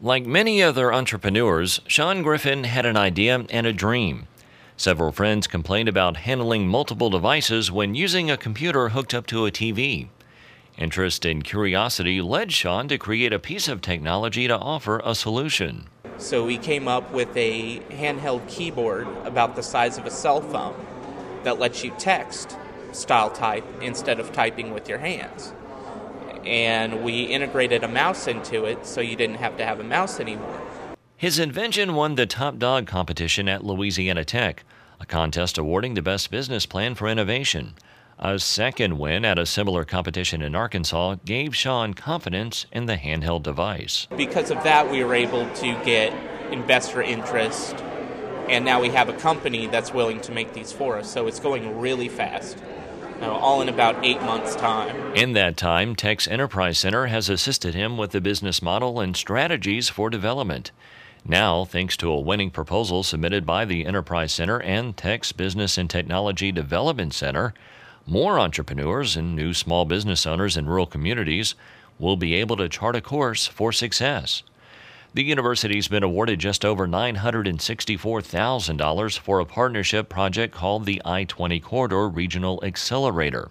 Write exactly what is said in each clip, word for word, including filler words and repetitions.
Like many other entrepreneurs, Sean Griffin had an idea and a dream. Several friends complained about handling multiple devices when using a computer hooked up to a T V. Interest and curiosity led Sean to create a piece of technology to offer a solution. So we came up with a handheld keyboard about the size of a cell phone that lets you text style type instead of typing with your hands. And we integrated a mouse into it so you didn't have to have a mouse anymore. His invention won the Top Dog competition at Louisiana Tech, a contest awarding the best business plan for innovation. A second win at a similar competition in Arkansas gave Sean confidence in the handheld device. Because of that, we were able to get investor interest, and now we have a company that's willing to make these for us, so it's going really fast. Uh, all in about eight months' time. In that time, Tech's Enterprise Center has assisted him with the business model and strategies for development. Now, thanks to a winning proposal submitted by the Enterprise Center and Tech's Business and Technology Development Center, more entrepreneurs and new small business owners in rural communities will be able to chart a course for success. The university's been awarded just over nine hundred sixty-four thousand dollars for a partnership project called the I twenty Corridor Regional Accelerator.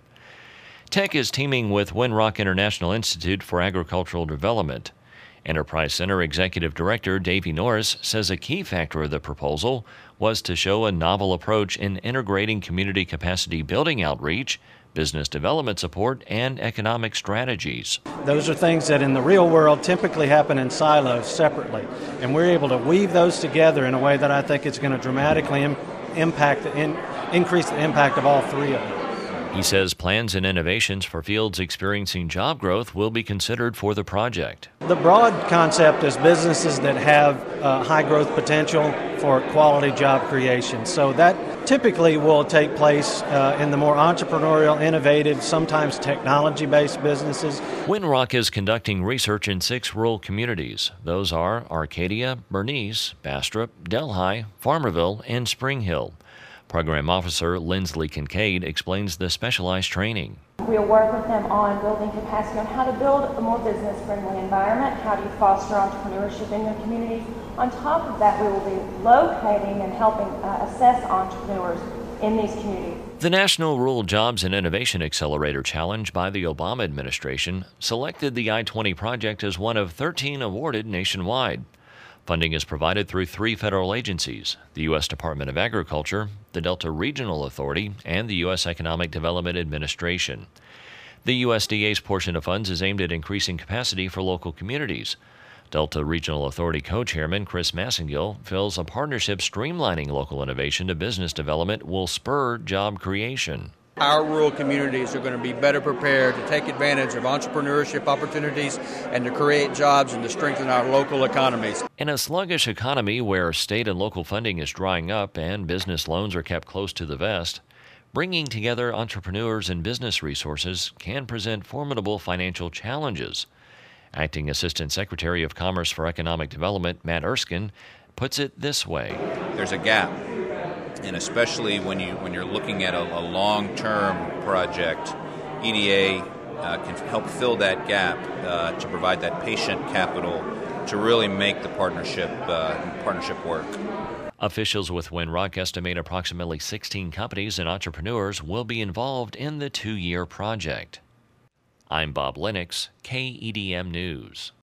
Tech is teaming with Winrock International Institute for Agricultural Development. Enterprise Center Executive Director Davey Norris says a key factor of the proposal was to show a novel approach in integrating community capacity building outreach, business development support, and economic strategies. Those are things that in the real world typically happen in silos separately, and we're able to weave those together in a way that I think is going to dramatically im- impact, the in- increase the impact of all three of them. He says plans and innovations for fields experiencing job growth will be considered for the project. The broad concept is businesses that have uh, high growth potential for quality job creation. So that typically will take place uh, in the more entrepreneurial, innovative, sometimes technology-based businesses. Winrock is conducting research in six rural communities. Those are Arcadia, Bernice, Bastrop, Delhi, Farmerville, and Spring Hill. Program Officer Lindsley Kincaid explains the specialized training. We'll work with them on building capacity on how to build a more business-friendly environment, how do you foster entrepreneurship in your communities. On top of that, we will be locating and helping uh, assess entrepreneurs in these communities. The National Rural Jobs and Innovation Accelerator Challenge by the Obama administration selected the I twenty project as one of thirteen awarded nationwide. Funding is provided through three federal agencies: the U S Department of Agriculture, the Delta Regional Authority, and the U S Economic Development Administration. The U S D A's portion of funds is aimed at increasing capacity for local communities. Delta Regional Authority co-chairman Chris Massengill feels a partnership streamlining local innovation to business development will spur job creation. Our rural communities are going to be better prepared to take advantage of entrepreneurship opportunities and to create jobs and to strengthen our local economies. In a sluggish economy where state and local funding is drying up and business loans are kept close to the vest, bringing together entrepreneurs and business resources can present formidable financial challenges. Acting Assistant Secretary of Commerce for Economic Development Matt Erskine puts it this way. There's a gap. And especially when you when you're looking at a, a long-term project, E D A uh, can help fill that gap uh, to provide that patient capital to really make the partnership uh, partnership work. Officials with Winrock estimate approximately sixteen companies and entrepreneurs will be involved in the two-year project. I'm Bob Lennox, K E D M News.